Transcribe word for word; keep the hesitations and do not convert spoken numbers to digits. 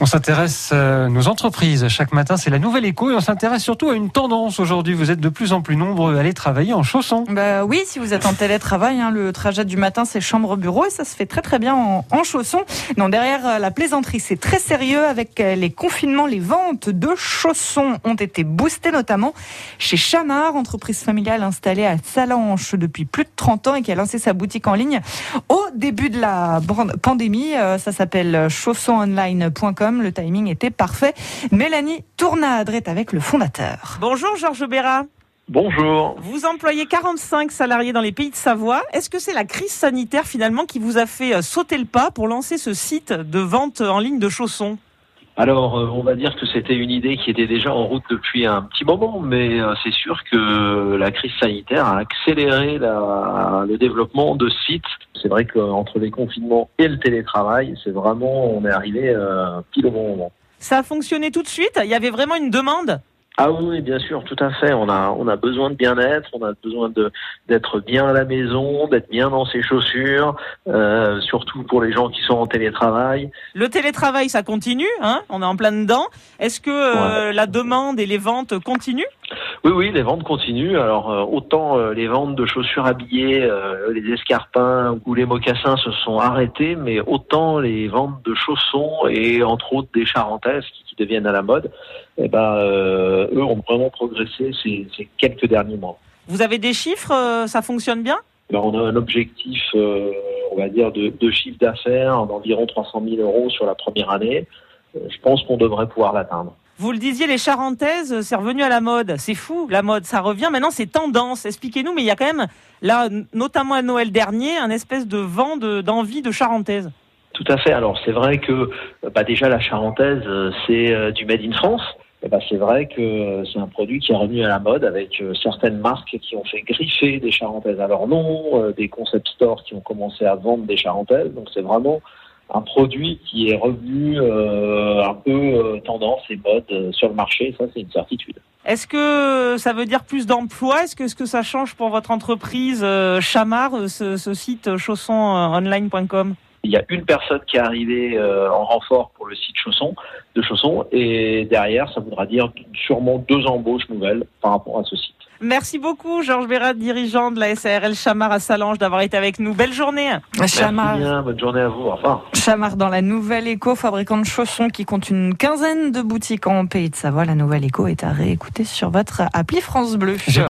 On s'intéresse à nos entreprises chaque matin, c'est la Nouvelle Écho et on s'intéresse surtout à une tendance aujourd'hui. Vous êtes de plus en plus nombreux à aller travailler en chaussons. Bah oui, si vous êtes en télétravail, hein, le trajet du matin c'est chambre-bureau et ça se fait très très bien en, en chaussons. Non, derrière la plaisanterie, c'est très sérieux. Avec les confinements, les ventes de chaussons ont été boostées, notamment chez Chamard, entreprise familiale installée à Salanches depuis plus de trente ans et qui a lancé sa boutique en ligne au début de la pandémie. Ça s'appelle chaussons online point com. Le timing était parfait. Mélanie Tournadre est avec le fondateur. Bonjour Georges Bérat. Bonjour. Vous employez quarante-cinq salariés dans les Pays de Savoie. Est-ce que c'est la crise sanitaire finalement qui vous a fait sauter le pas pour lancer ce site de vente en ligne de chaussons ? Alors, euh, on va dire que c'était une idée qui était déjà en route depuis un petit moment, mais euh, c'est sûr que la crise sanitaire a accéléré la, le développement de sites. C'est vrai qu'entre les confinements et le télétravail, c'est vraiment, on est arrivé euh, pile au bon moment. Ça a fonctionné tout de suite ? Il y avait vraiment une demande ? Ah oui, bien sûr, tout à fait. On a, on a besoin de bien-être, on a besoin de, d'être bien à la maison, d'être bien dans ses chaussures, euh, surtout pour les gens qui sont en télétravail. Le télétravail, ça continue, hein ? On est en plein dedans. Est-ce que euh, ouais. la demande et les ventes continuent ? Oui, oui, les ventes continuent. Alors, euh, autant euh, les ventes de chaussures habillées, euh, les escarpins ou les mocassins se sont arrêtés, mais autant les ventes de chaussons et entre autres des charentaises qui, qui deviennent à la mode, eh ben, euh, eux ont vraiment progressé ces, ces quelques derniers mois. Vous avez des chiffres, euh, ça fonctionne bien ? Ben, on a un objectif, euh, on va dire, de, de chiffre d'affaires d'environ trois cent mille euros sur la première année. Euh, je pense qu'on devrait pouvoir l'atteindre. Vous le disiez, les charentaises, c'est revenu à la mode. C'est fou, la mode, ça revient. Maintenant, c'est tendance. Expliquez-nous, mais il y a quand même, là, notamment à Noël dernier, un espèce de vent de, d'envie de charentaise. Tout à fait. Alors, c'est vrai que bah, déjà, la charentaise, c'est euh, du Made in France. Et bah, c'est vrai que c'est un produit qui est revenu à la mode avec euh, certaines marques qui ont fait griffer des charentaises à leur nom, euh, des concept stores qui ont commencé à vendre des charentaises. Donc, c'est vraiment un produit qui est revenu euh, un peu euh, tendance et mode euh, sur le marché, ça c'est une certitude. Est-ce que ça veut dire plus d'emplois ? Est-ce que, est-ce que ça change pour votre entreprise euh, Chamard, ce, ce site chaussons online point com ? Il y a une personne qui est arrivée euh, en renfort pour le site chaussons, de chaussons, et derrière ça voudra dire sûrement deux embauches nouvelles par rapport à ce site. Merci beaucoup Georges Bérat, dirigeant de la S A R L Chamard à Salanches, d'avoir été avec nous. Belle journée. Chamard. Merci bien, bonne journée à vous, au revoir. Chamard dans la Nouvelle Écho, fabricant de chaussons qui compte une quinzaine de boutiques en Pays de Savoie. La Nouvelle Écho est à réécouter sur votre appli France Bleu.